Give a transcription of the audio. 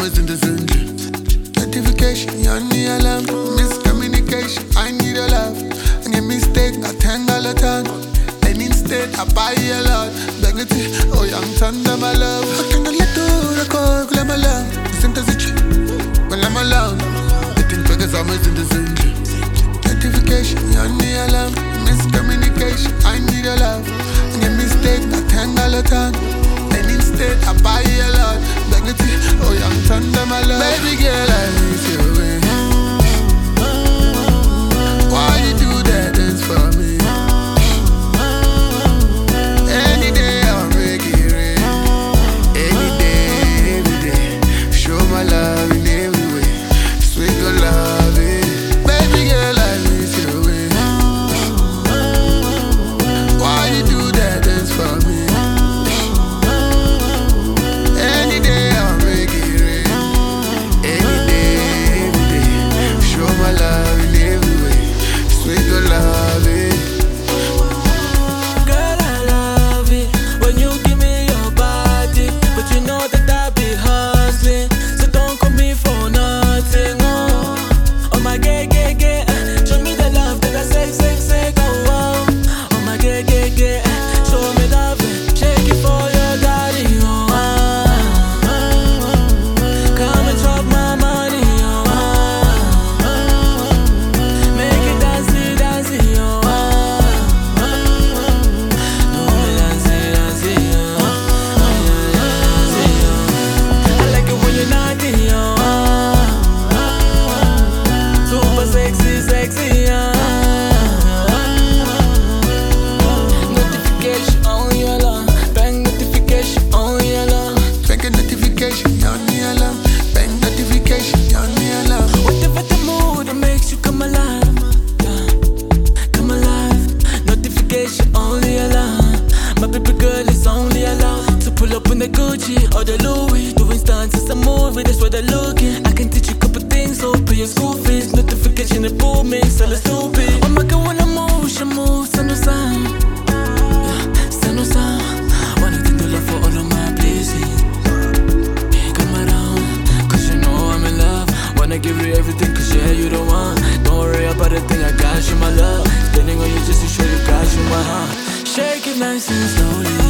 in the zone. Notification, you need alarm. Miscommunication, I need a love. And a mistake, I thank all the time. And instead, I buy a lot. Dignity, oh, young thunder, my love. I can't let go, the call, I'm alone. Listen to the chick, when I'm alone. The thing figures I'm in the zone. Notification, you need alarm. Miscommunication, I need a love. And a mistake, I thank all the time. And instead, I buy a lot. Dignity, oh, young thunder, my love. Baby girl, I miss you. Why you do that dance for me? Any day I'll make it rain. Any day, every day. Show my love in every way. Sweet good love, baby girl, I miss you. Why you do that dance for me? Any day I'll make it rain. Any day, every day. Show my love in every way. Sweet good love, Girl, I love it when you give me your body, but you know that I be hustling, so don't call me for nothing. Oh my gay, show me the love that I say, oh my gay, show me love, shake it for your daddy, come and chop my money, make it dancey, I like it when you're naughty, super sexy, Notification on your alarm, bang notification on your alarm. bang a notification, you need alarm. Bang notification, you need alarm. Whatever the mood that makes you come alive, come alive. Notification only alarm. My baby girl is only allowed to pull up in the Gucci or the Louis, doing stunts as a movie. That's what they're looking. I can teach you a couple things, so pay your school fees. Notification it booming, sell it stupid. Oh my God, when I move, she moves, send no sign. Send no sign. Wanna do love for all of my blessings. Come around, cause you know I'm in love. Wanna give you everything, cause yeah, you the one. Don't worry about the thing, I got you, my love. Standing on you just to show you got you, my heart. Shake it nice and slowly.